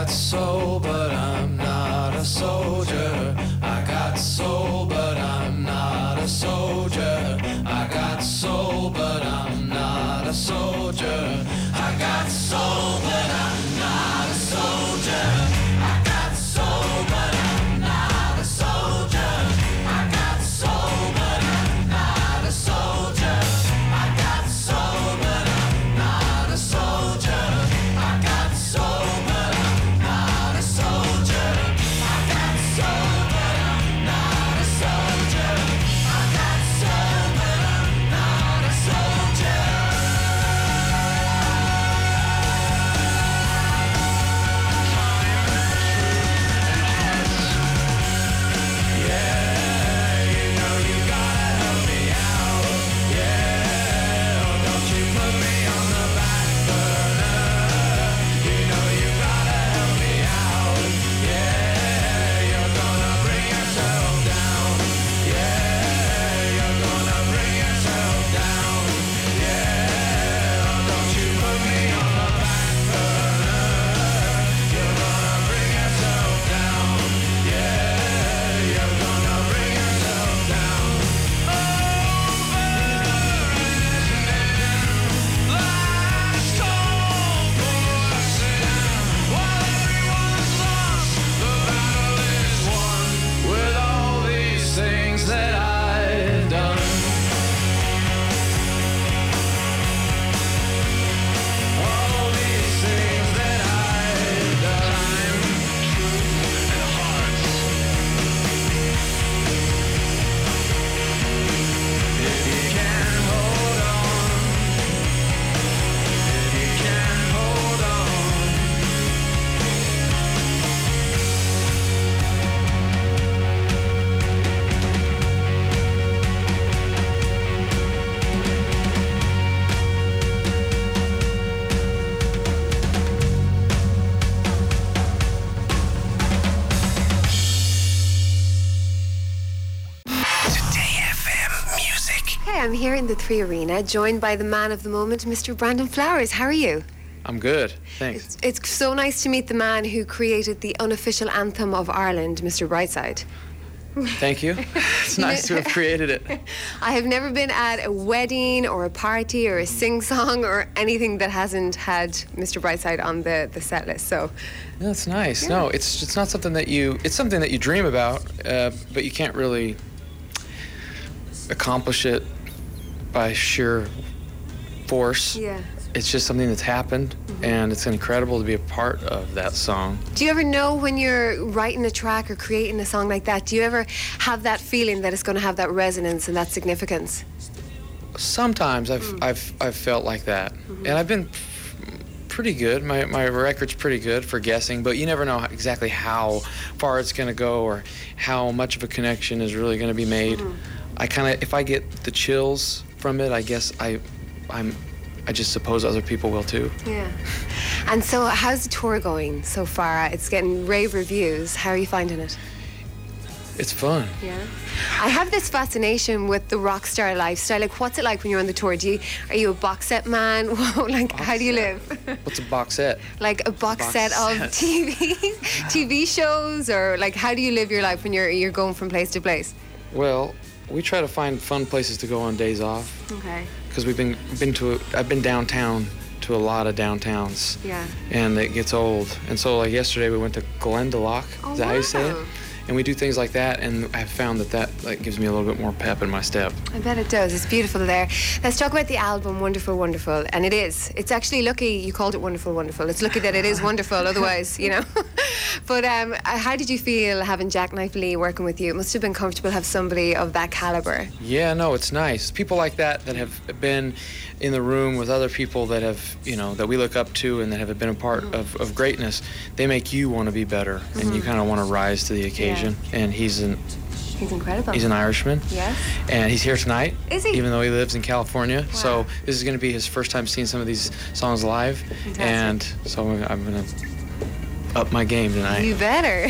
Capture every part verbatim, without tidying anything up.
got soul, but I'm not a soldier. I got soul, but I'm not a soldier. I got soul, but I'm not a soldier. I got soul, but I'm not a soldier. I got soul, but I'm not a soldier. I got soul, but I'm not a soldier. I got soul, but I'm not a soldier. I got soul, but I'm not a soldier. I got soul, but I'm not a soldier. I got soul, but I'm not a soldier. With all these things that I've done, all these things that I've done, truth and hearts. If you can hold on, if you can hold on. Today F M Music. Hey, I'm here in the Three Arena, joined by the man of the moment, Mister Brandon Flowers. How are you? I'm good, thanks. It's, it's so nice to meet the man who created the unofficial anthem of Ireland, Mister Brightside. Thank you. It's nice to have created it. I have never been at a wedding or a party or a sing-song or anything that hasn't had Mister Brightside on the, the set list, so... Yeah, that's nice. No, it's it's not something that you. It's something that you dream about, uh, but you can't really accomplish it by sheer force. Yeah. It's just something that's happened, and it's incredible to be a part of that song. Do you ever know when you're writing a track or creating a song like that, do you ever have that feeling that it's going to have that resonance and that significance? Sometimes I've Mm. I've I've felt like that, and I've been pretty good. My my record's pretty good for guessing, but you never know how- exactly how far it's going to go or how much of a connection is really going to be made. I kind of, if I get the chills from it, I guess I, I'm, I just suppose other people will too. Yeah. And so how's the tour going so far? It's getting rave reviews. How are you finding it? It's fun. Yeah. I have this fascination with the rock star lifestyle. Like, what's it like when you're on the tour? Do you, are you a box set man? Like, Box how do you set? live? What's a box set? Like a box, Box set of set. T V, T V shows, or like, how do you live your life when you're you're going from place to place? Well, we try to find fun places to go on days off Okay. because we've been been to. A, I've been downtown to a lot of downtowns. Yeah. And it gets old. And so, like yesterday, we went to Glendalough. Oh, Is that how you say it? wow. And we do things like that, and I've found that that like gives me a little bit more pep in my step. I bet it does. It's beautiful there. Let's talk about the album, Wonderful, Wonderful. And it is. It's actually lucky you called it Wonderful, Wonderful. It's lucky that it is wonderful, otherwise, you know. But um, how did you feel having Jackknife Lee working with you? It must have been comfortable to have somebody of that caliber. Yeah, no, it's nice. People like that that have been in the room with other people that have, you know, that we look up to and that have been a part Mm-hmm. of, of greatness, they make you want to be better, and you kind of want to rise to the occasion. And he's an He's incredible. he's an Irishman. Yes. And he's here tonight. Is he? Even though he lives in California. Wow. So this is going to be his first time seeing some of these songs live. Fantastic. And so I'm going to up my game tonight. You better.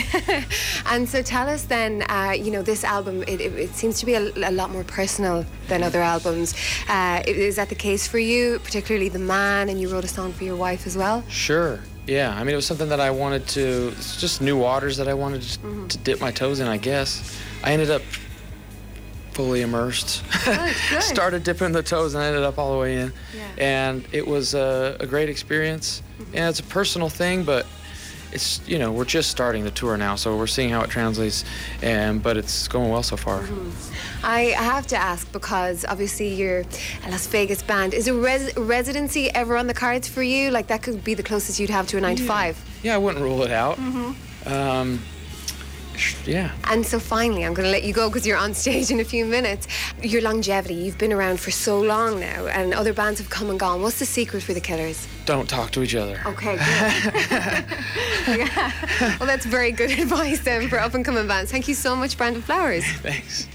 And so tell us then, uh, you know, this album, it, it, it seems to be a, a lot more personal than other albums. Uh, is that the case for you, particularly The Man, and you wrote a song for your wife as well? Sure. Yeah, I mean, it was something that I wanted to, it's just new waters that I wanted to, Mm-hmm. to dip my toes in, I guess. I ended up fully immersed. Good, good. Started dipping the toes and I ended up all the way in. Yeah. And it was a, a great experience. Mm-hmm. And it's a personal thing, but it's, you know, we're just starting the tour now, so we're seeing how it translates, and but it's going well so far. Mm-hmm. I have to ask, because obviously you're a Las Vegas band. Is a res- residency ever on the cards for you? Like, that could be the closest you'd have to a nine to five. Yeah, I wouldn't rule it out. Um, sh- yeah. And so finally, I'm going to let you go because you're on stage in a few minutes. Your longevity, you've been around for so long now, and other bands have come and gone. What's the secret for the Killers? Don't talk to each other. Okay, good. Yeah. Well, that's very good advice then for up-and-coming bands. Thank you so much, Brandon Flowers. Thanks.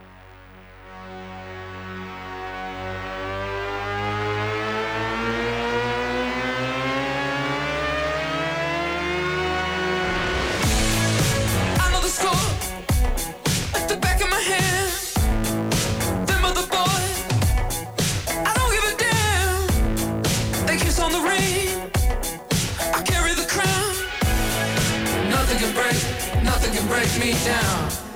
I know the score at the back of my hand. Them other boys, I don't give a damn. They kiss on the ring, I carry the crown. Nothing can break, nothing can break me down.